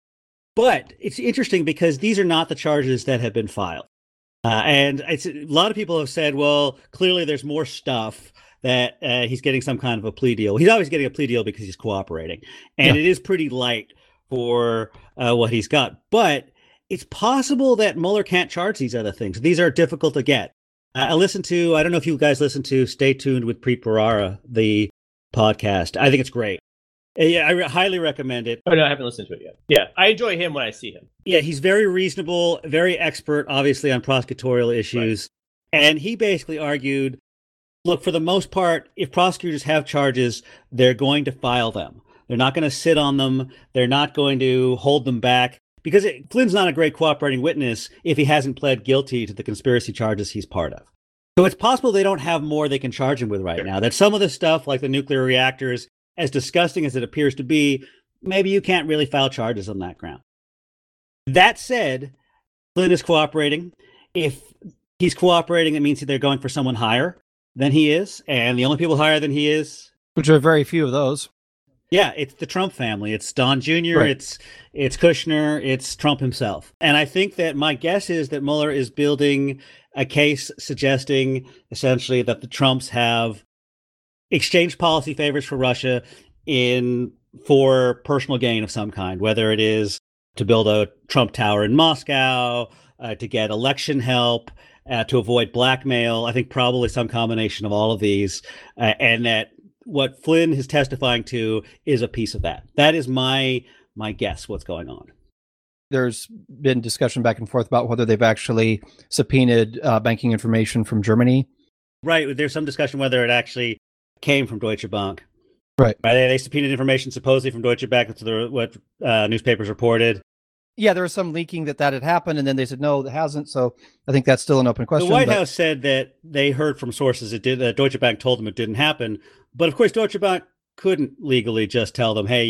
But it's interesting because these are not the charges that have been filed. And a lot of people have said, well, clearly there's more stuff that he's getting some kind of a plea deal. He's always getting a plea deal because he's cooperating. And it is pretty light for what he's got. But it's possible that Mueller can't charge these other things. These are difficult to get. I don't know if you guys listen to Stay Tuned with Preet Bharara, the podcast. I think it's great. Yeah, I highly recommend it. Oh, no, I haven't listened to it yet. Yeah, I enjoy him when I see him. Yeah, he's very reasonable, very expert, obviously, on prosecutorial issues. Right. And he basically argued, look, for the most part, if prosecutors have charges, they're going to file them. They're not going to sit on them. They're not going to hold them back. Because Flynn's not a great cooperating witness if he hasn't pled guilty to the conspiracy charges he's part of. So it's possible they don't have more they can charge him with right now. That some of the stuff, like the nuclear reactors, as disgusting as it appears to be, maybe you can't really file charges on that ground. That said, Flynn is cooperating. If he's cooperating, it means they're going for someone higher than he is. And the only people higher than he is, which are very few of those. Yeah, it's the Trump family. It's Don Jr., right. It's Kushner, it's Trump himself. And I think that my guess is that Mueller is building a case suggesting essentially that the Trumps have exchanged policy favors for Russia for personal gain of some kind, whether it is to build a Trump Tower in Moscow, to get election help, to avoid blackmail. I think probably some combination of all of these, and that what Flynn is testifying to is a piece of that. That is my guess what's going on. There's been discussion back and forth about whether they've actually subpoenaed banking information from Germany. Right. There's some discussion whether it actually came from Deutsche Bank. Right. They subpoenaed information supposedly from Deutsche Bank. That's what newspapers reported. Yeah, there was some leaking that had happened, and then they said, no, it hasn't. So I think that's still an open question. The White House said that they heard from sources Deutsche Bank told them it didn't happen. But of course, Deutsche Bank couldn't legally just tell them, hey,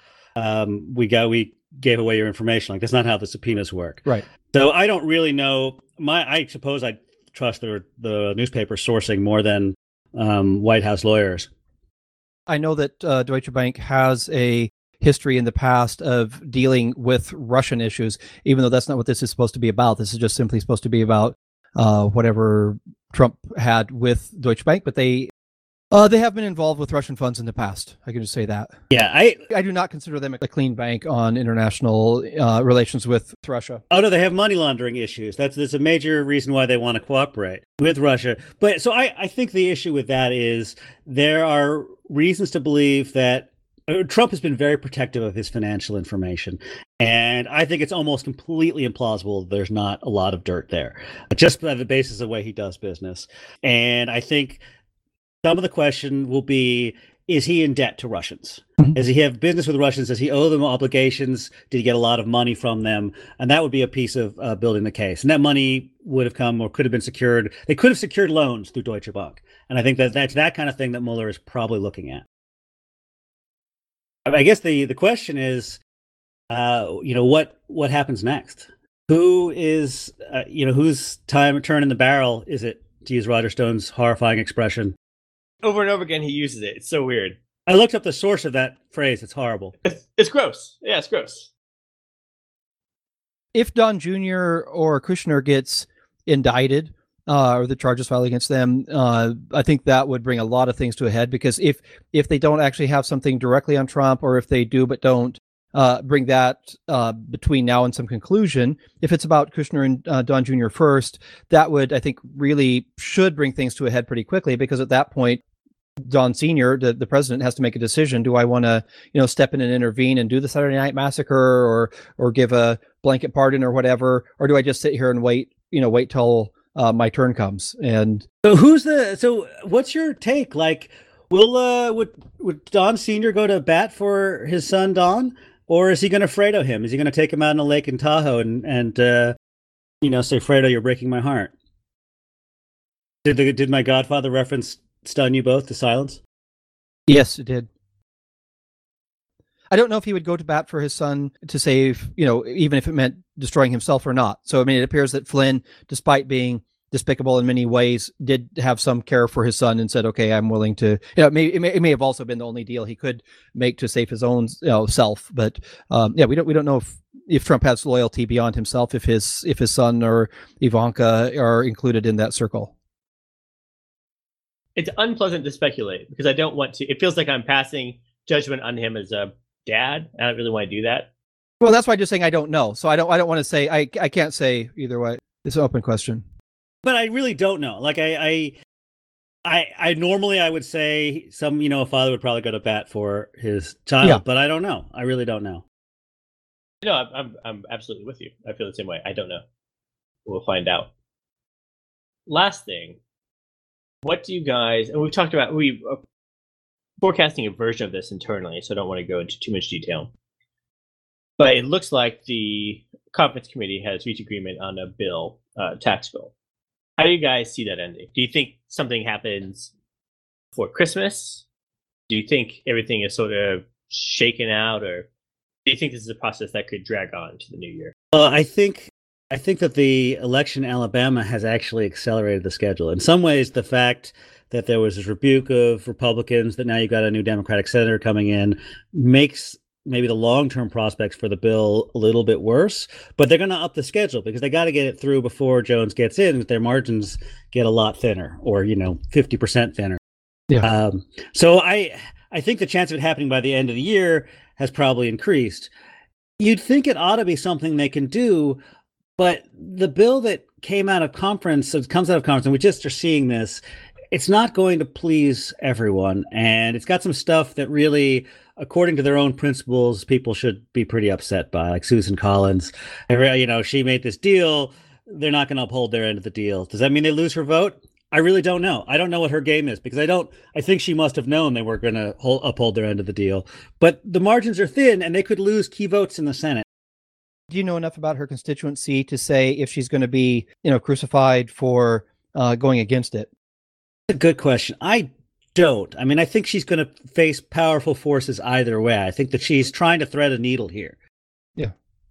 we gave away your information. Like, that's not how the subpoenas work. Right. So I don't really know. I suppose I trust the newspaper sourcing more than White House lawyers. I know that Deutsche Bank has a history in the past of dealing with Russian issues, even though that's not what this is supposed to be about. This is just simply supposed to be about whatever Trump had with Deutsche Bank. But they They have been involved with Russian funds in the past. I can just say that. Yeah, I do not consider them a clean bank on international relations with Russia. Oh no, they have money laundering issues. That's a major reason why they want to cooperate with Russia. But so I think the issue with that is there are reasons to believe that Trump has been very protective of his financial information. And I think it's almost completely implausible there's not a lot of dirt there, just by the basis of the way he does business. And I think some of the question will be, is he in debt to Russians? Does he have business with Russians? Does he owe them obligations? Did he get a lot of money from them? And that would be a piece of building the case. And that money would have come or could have been secured. They could have secured loans through Deutsche Bank. And I think that's that kind of thing that Mueller is probably looking at. I guess the question is, what happens next? Who is, whose turn in the barrel is it, to use Roger Stone's horrifying expression? Over and over again, he uses it. It's so weird. I looked up the source of that phrase. It's horrible. It's gross. Yeah, it's gross. If Don Jr. or Kushner gets indicted, or the charges filed against them, I think that would bring a lot of things to a head, because if they don't actually have something directly on Trump, or if they do but don't bring that between now and some conclusion, if it's about Kushner and Don Jr. first, that would, I think, really should bring things to a head pretty quickly, because at that point, Don Sr., the president, has to make a decision. Do I want to, step in and intervene and do the Saturday Night Massacre, or give a blanket pardon or whatever, or do I just sit here and wait till my turn comes? And so what's your take? Like, would Don Sr. go to bat for his son Don, or is he going to Fredo him? Is he going to take him out in a lake in Tahoe and say, Fredo, you're breaking my heart? Did my Godfather reference stun you both to silence? Yes, it did. I don't know if he would go to bat for his son to save, even if it meant destroying himself or not. So, I mean, it appears that Flynn, despite being despicable in many ways, did have some care for his son and said, okay, I'm willing to, it may have also been the only deal he could make to save his own self. But we don't know if Trump has loyalty beyond himself, if his son or Ivanka are included in that circle. It's unpleasant to speculate, because I don't want to. It feels like I'm passing judgment on him as a dad. I don't really want to do that. Well, that's why I'm just saying I don't know. So I don't want to say, I can't say either way. It's an open question. But I really don't know. Like I normally I would say a father would probably go to bat for his child, but I don't know. I really don't know. No, I'm absolutely with you. I feel the same way. I don't know. We'll find out. Last thing. What do you guys, and we've talked about, forecasting a version of this internally, so I don't want to go into too much detail. But it looks like the conference committee has reached agreement on a bill, tax bill. How do you guys see that ending? Do you think something happens for Christmas? Do you think everything is sort of shaken out, or do you think this is a process that could drag on to the new year? I think that the election in Alabama has actually accelerated the schedule. In some ways, the fact that there was this rebuke of Republicans, that now you've got a new Democratic senator coming in, makes maybe the long-term prospects for the bill a little bit worse. But they're going to up the schedule, because they got to get it through before Jones gets in. Their margins get a lot thinner, or 50% thinner. Yeah. So I think the chance of it happening by the end of the year has probably increased. You'd think it ought to be something they can do. But the bill that comes out of conference, and we just are seeing this, it's not going to please everyone. And it's got some stuff that really, according to their own principles, people should be pretty upset by, like Susan Collins. She made this deal. They're not going to uphold their end of the deal. Does that mean they lose her vote? I really don't know. I don't know what her game is, because I think she must have known they were going to uphold their end of the deal. But the margins are thin, and they could lose key votes in the Senate. Do you know enough about her constituency to say if she's going to be, crucified for going against it? That's a good question. I don't. I mean, I think she's going to face powerful forces either way. I think that she's trying to thread a needle here. Yeah.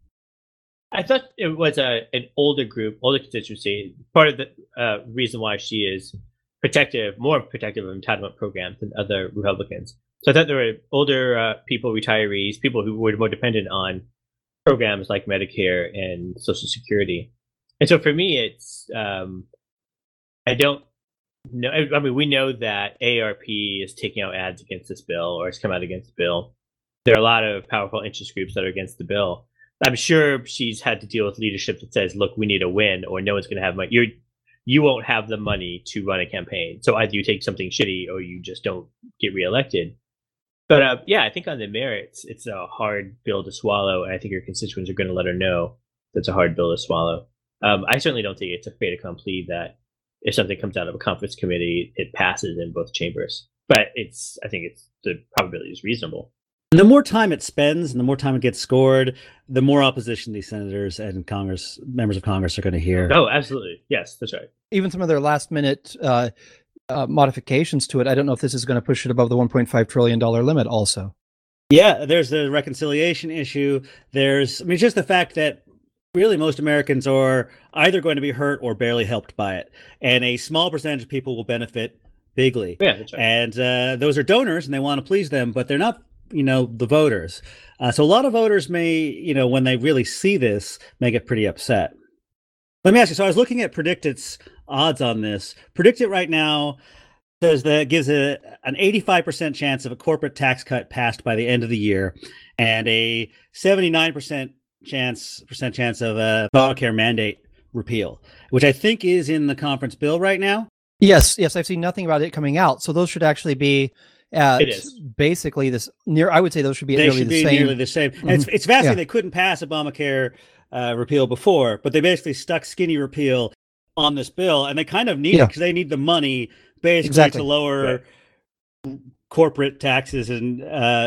I thought it was an older constituency. Part of the reason why she is more protective of entitlement programs than other Republicans. So I thought there were older people, retirees, people who were more dependent on programs like Medicare and Social Security. And so for me, it's I don't No, I mean, we know that AARP is taking out ads against this bill or has come out against the bill. There are a lot of powerful interest groups that are against the bill. I'm sure she's had to deal with leadership that says, look, we need a win or no one's going to have money. You won't have the money to run a campaign. So either you take something shitty or you just don't get reelected. But yeah, I think on the merits, it's a hard bill to swallow. And I think her constituents are going to let her know that's a hard bill to swallow. I certainly don't think it's a fait accompli that if something comes out of a conference committee, it passes in both chambers. But I think the probability is reasonable. And the more time it spends and the more time it gets scored, the more opposition these senators and members of Congress are going to hear. Oh, absolutely. Yes, that's right. Even some of their last minute modifications to it, I don't know if this is going to push it above the $1.5 trillion limit also. Yeah, there's the reconciliation issue. Just the fact that really most Americans are either going to be hurt or barely helped by it. And a small percentage of people will benefit bigly. Yeah, that's right. And those are donors and they want to please them, but they're not the voters. So a lot of voters may, when they really see this, may get pretty upset. Let me ask you, so I was looking at Predictit's odds on this. Predictit right now says that gives an 85% chance of a corporate tax cut passed by the end of the year and a 79% chance of a Obamacare mandate repeal, which I think is in the conference bill right now. Yes, I've seen nothing about it coming out. So those should actually be it is basically I would say those should be nearly the same. Mm-hmm. And it's fascinating. They couldn't pass Obamacare repeal before, but they basically stuck skinny repeal on this bill, and they kind of need it because they need the money basically to lower corporate taxes and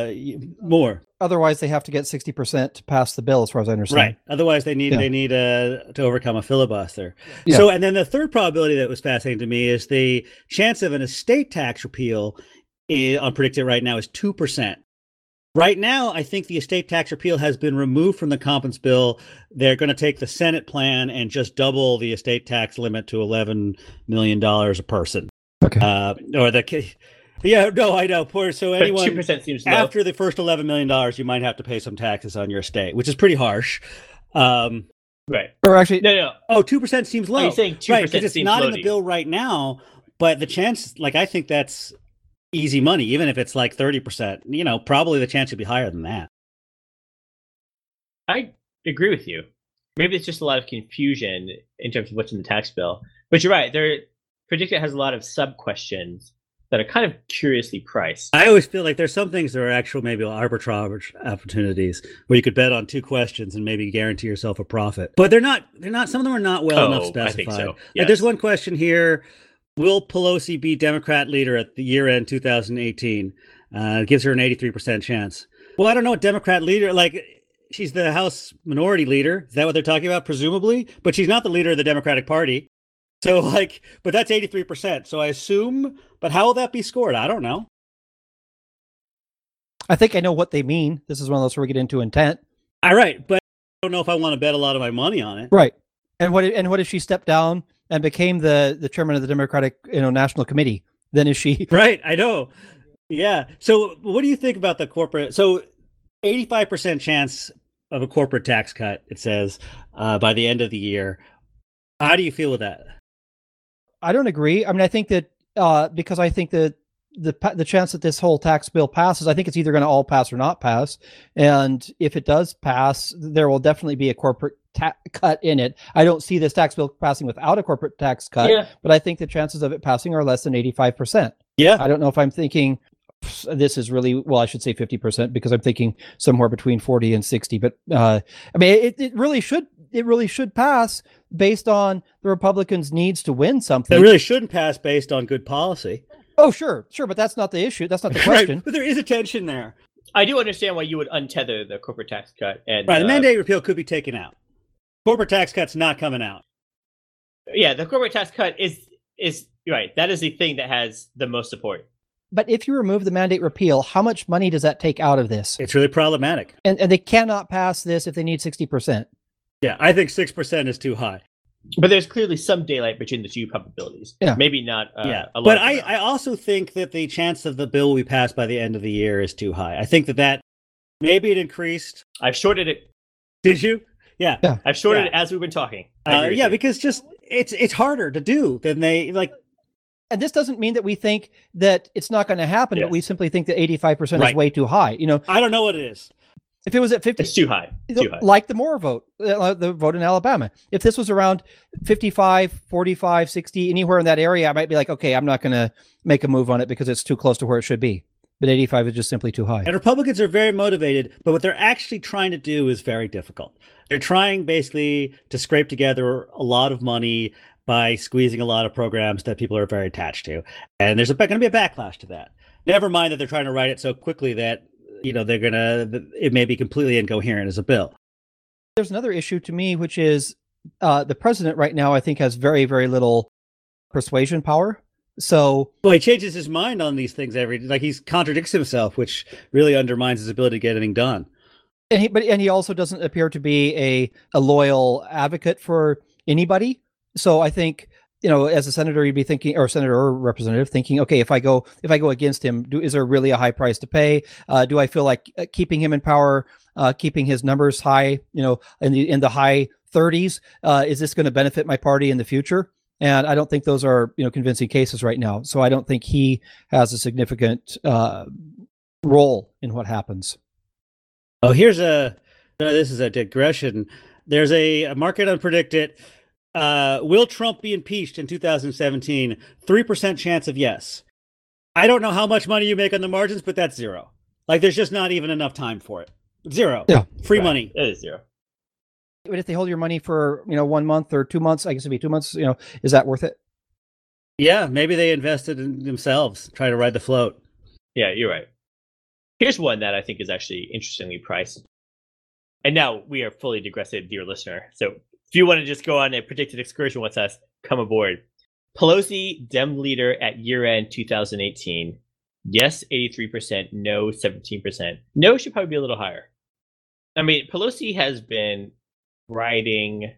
more. Otherwise, they have to get 60% to pass the bill, as far as I understand. Right. Otherwise, they need to overcome a filibuster. Yeah. So, and then the third probability that was fascinating to me is the chance of an estate tax repeal on Predictit right now is 2%. Right now, I think the estate tax repeal has been removed from the conference bill. They're going to take the Senate plan and just double the estate tax limit to $11 million a person. Okay. I know. So anyone 2% seems low. After the first $11 million, you might have to pay some taxes on your estate, which is pretty harsh. Right. Or actually, no. Oh, 2% seems low. Are you saying 2% right, because it's not low in the bill right now, but the chance, I think that's easy money, even if it's 30%, probably the chance would be higher than that. I agree with you. Maybe it's just a lot of confusion in terms of what's in the tax bill. But you're right. Predictit has a lot of sub-questions that are kind of curiously priced. I always feel like there's some things that are actual maybe arbitrage opportunities where you could bet on two questions and maybe guarantee yourself a profit. But they're not, some of them are not well enough specified. I think so. Yes. There's one question here. Will Pelosi be Democrat leader at the year-end 2018? It gives her an 83% chance. Well, I don't know, Democrat leader, she's the House minority leader. Is that what they're talking about? Presumably. But she's not the leader of the Democratic Party. So, but that's 83%. So I assume, but how will that be scored? I don't know. I think I know what they mean. This is one of those where we get into intent. All right, but I don't know if I want to bet a lot of my money on it. Right. And what if she stepped down and became the chairman of the Democratic National Committee? Then is she right? I know. Yeah. So what do you think about the corporate? So 85% chance of a corporate tax cut, it says, by the end of the year. How do you feel with that? I don't agree. I mean, I think that because I think that the chance that this whole tax bill passes, I think it's either going to all pass or not pass. And if it does pass, there will definitely be a corporate cut in it. I don't see this tax bill passing without a corporate tax cut, but I think the chances of it passing are less than 85%. Yeah. I don't know if I'm thinking this is really, well, I should say 50% because I'm thinking somewhere between 40 and 60. But I mean, it really should pass based on the Republicans' needs to win something. It really shouldn't pass based on good policy. Oh, sure. But that's not the issue. That's not the question. Right, but there is a tension there. I do understand why you would untether the corporate tax cut. And, right, the mandate repeal could be taken out. Corporate tax cut's not coming out. Yeah, the corporate tax cut is right. That is the thing that has the most support. But if you remove the mandate repeal, how much money does that take out of this? It's really problematic. And they cannot pass this if they need 60%. Yeah, I think 6% is too high. But there's clearly some daylight between the two probabilities. Yeah. Maybe not a lot. But I also think that the chance of the bill will be passed by the end of the year is too high. I think that maybe it increased. I've shorted it. Did you? Yeah. I've shorted it as we've been talking. Because just it's harder to do than they like. And this doesn't mean that we think that it's not going to happen, but we simply think that 85% is way too high. I don't know what it is. If it was at 50, it's too high. Like the Moore vote, the vote in Alabama. If this was around 55, 45, 60, anywhere in that area, I might be like, okay, I'm not going to make a move on it because it's too close to where it should be. But 85 is just simply too high. And Republicans are very motivated, but what they're actually trying to do is very difficult. They're trying basically to scrape together a lot of money by squeezing a lot of programs that people are very attached to. And there's going to be a backlash to that. Never mind that they're trying to write it so quickly that it may be completely incoherent as a bill. There's another issue to me, which is the president right now, I think, has very, very little persuasion power. So, well, he changes his mind on these things he contradicts himself, which really undermines his ability to get anything done. And he also doesn't appear to be a loyal advocate for anybody. So I think, as a senator, you'd be thinking, or senator or representative, thinking, okay, if I go against him, is there really a high price to pay? Do I feel like keeping him in power, keeping his numbers high, in the high 30s, is this going to benefit my party in the future? And I don't think those are, convincing cases right now. So I don't think he has a significant role in what happens. Oh, this is a digression. There's a market unpredicted. Will Trump be impeached in 2017? 3% chance of yes. I don't know how much money you make on the margins, but that's zero. There's just not even enough time for it. Zero. Yeah. Free money. It is zero. But if they hold your money for, 1 month or 2 months, I guess it'd be 2 months, is that worth it? Yeah, maybe they invested in themselves, try to ride the float. Yeah, you're right. Here's one that I think is actually interestingly priced. And now we are fully digressive, dear listener. So if you want to just go on a predicted excursion with us, come aboard. Pelosi, Dem leader at year-end 2018. Yes, 83%. No, 17%. No should probably be a little higher. I mean, Pelosi has been riding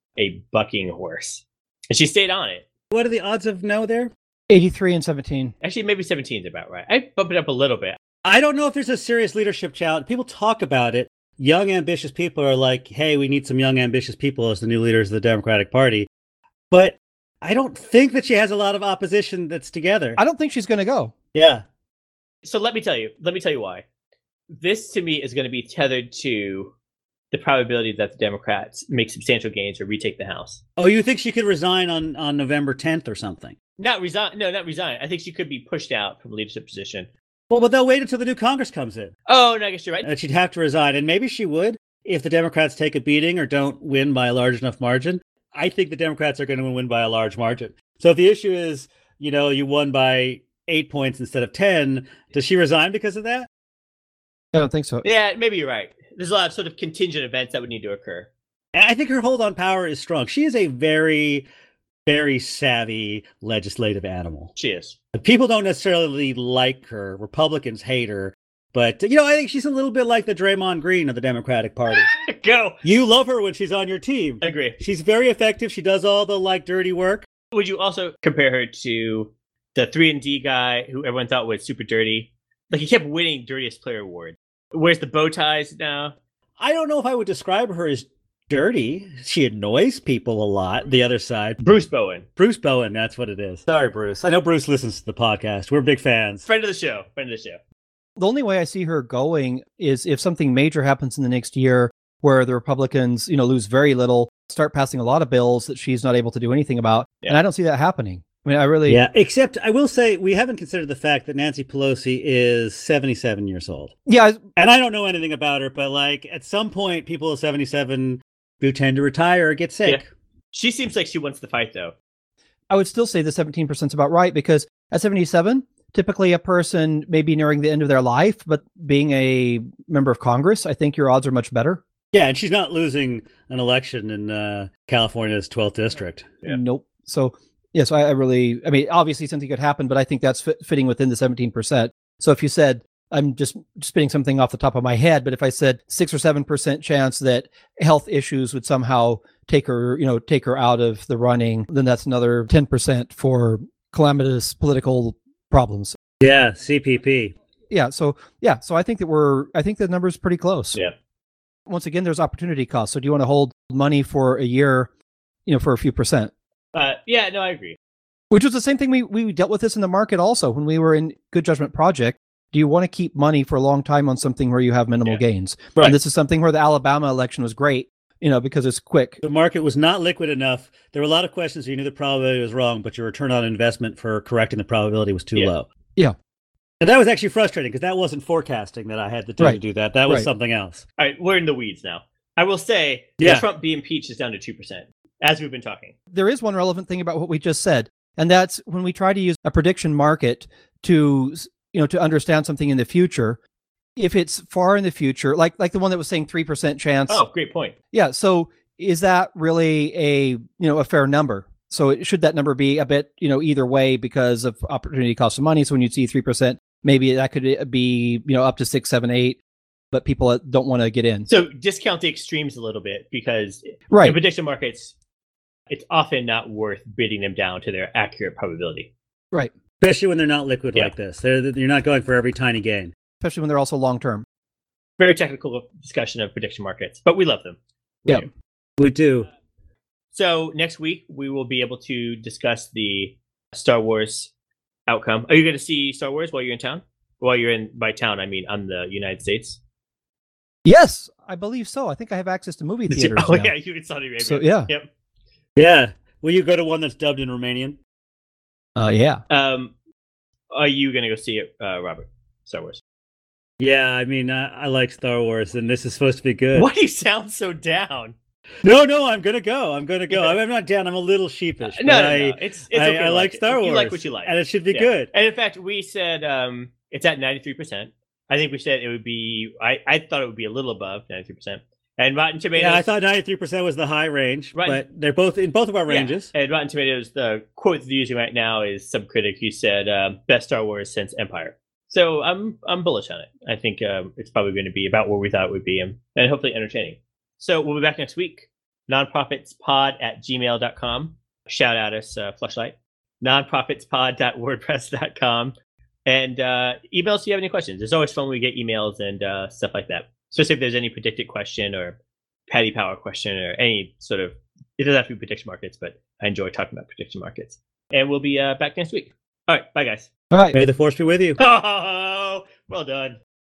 a bucking horse, and she stayed on it. What are the odds of no there? 83 and 17. Actually, maybe 17 is about right. I bump it up a little bit. I don't know if there's a serious leadership challenge. People talk about it. Young, ambitious people are like, hey, we need some young, ambitious people as the new leaders of the Democratic Party. But I don't think that she has a lot of opposition that's together. I don't think she's going to go. Yeah. So let me tell you why. This, to me, is going to be tethered to the probability that the Democrats make substantial gains or retake the House. Oh, you think she could resign on November 10th or something? Not resign. No, not resign. I think she could be pushed out from a leadership position. Well, but they'll wait until the new Congress comes in. Oh, no, I guess you're right. And she'd have to resign. And maybe she would if the Democrats take a beating or don't win by a large enough margin. I think the Democrats are going to win by a large margin. So if the issue is, you won by 8 points instead of 10, does she resign because of that? I don't think so. Yeah, maybe you're right. There's a lot of sort of contingent events that would need to occur. I think her hold on power is strong. She is a very, very savvy legislative animal. She is. People don't necessarily like her. Republicans hate her. But, I think she's a little bit like the Draymond Green of the Democratic Party. Go. You love her when she's on your team. I agree. She's very effective. She does all the, dirty work. Would you also compare her to the 3&D guy who everyone thought was super dirty? He kept winning Dirtiest Player Award. Wears the bow ties now. I don't know if I would describe her as dirty. She annoys people a lot. The other side. Bruce Bowen. Bruce Bowen, that's what it is. Sorry, Bruce. I know Bruce listens to the podcast. We're big fans. Friend of the show. The only way I see her going is if something major happens in the next year where the Republicans, lose very little, start passing a lot of bills that she's not able to do anything about. Yeah. And I don't see that happening. I mean, I really... Yeah, except I will say we haven't considered the fact that Nancy Pelosi is 77 years old. Yeah. And I don't know anything about her, but at some point, people at 77 do tend to retire or get sick. Yeah. She seems like she wants to fight, though. I would still say the 17% is about right, because at 77, typically a person may be nearing the end of their life, but being a member of Congress, I think your odds are much better. Yeah, and she's not losing an election in California's 12th district. Yeah. Nope. So... Yes, I mean, obviously something could happen, but I think that's fitting within the 17%. So if you said, I'm just spitting something off the top of my head, but if I said 6 or 7% chance that health issues would somehow take her out of the running, then that's another 10% for calamitous political problems. Yeah, CPP. Yeah, so I think the number is pretty close. Yeah. Once again, there's opportunity cost. So do you want to hold money for a year, for a few percent? Yeah, no, I agree. Which was the same thing we dealt with this in the market also when we were in Good Judgment Project. Do you want to keep money for a long time on something where you have minimal gains? Right. And this is something where the Alabama election was great, because it's quick. The market was not liquid enough. There were a lot of questions. You knew the probability was wrong, but your return on investment for correcting the probability was too low. Yeah. And that was actually frustrating because that wasn't forecasting that I had to do to do that. That was something else. All right, we're in the weeds now. I will say Trump being impeached is down to 2%, as we've been talking. There is one relevant thing about what we just said, and that's when we try to use a prediction market to understand something in the future. If it's far in the future, like the one that was saying 3% chance. Oh, great point. Yeah. So is that really a fair number? So should that number be a bit, either way because of opportunity cost of money? So when you see 3%, maybe that could be, up to 6, 7, 8, but people don't want to get in. So discount the extremes a little bit because in prediction markets, it's often not worth bidding them down to their accurate probability. Right. Especially when they're not liquid like this. You're not going for every tiny gain. Especially when they're also long-term. Very technical discussion of prediction markets, but we love them. We do. So next week, we will be able to discuss the Star Wars outcome. Are you going to see Star Wars while you're in town? While you're by town, I mean on the United States? Yes, I believe so. I think I have access to movie theaters now. Yeah, you're in Saudi Arabia. So, yeah. Yep. Yeah. Will you go to one that's dubbed in Romanian? Yeah. Are you going to go see it, Robert? Star Wars? Yeah, I mean, I like Star Wars, and this is supposed to be good. Why do you sound so down? No, I'm going to go. I'm not down. I'm a little sheepish. No. It's okay. I like Star Wars. You like what you like. And it should be good. And in fact, we said it's at 93%. I think we said it would be, I thought it would be a little above 93%. And Rotten Tomatoes. Yeah, I thought 93% was the high range, but they're both in both of our ranges. And Rotten Tomatoes, the quote they're using right now is some critic who said, best Star Wars since Empire. So I'm bullish on it. I think it's probably going to be about where we thought it would be and hopefully entertaining. So we'll be back next week. Nonprofitspod@gmail.com. Shout out us, Fleshlight. Nonprofitspod.wordpress.com. And email us if you have any questions. It's always fun when we get emails and stuff like that. Especially if there's any predicted question or Paddy Power question or any sort of, it doesn't have to be prediction markets, but I enjoy talking about prediction markets. And we'll be back next week. All right. Bye, guys. All right. May the force be with you. Oh, well done.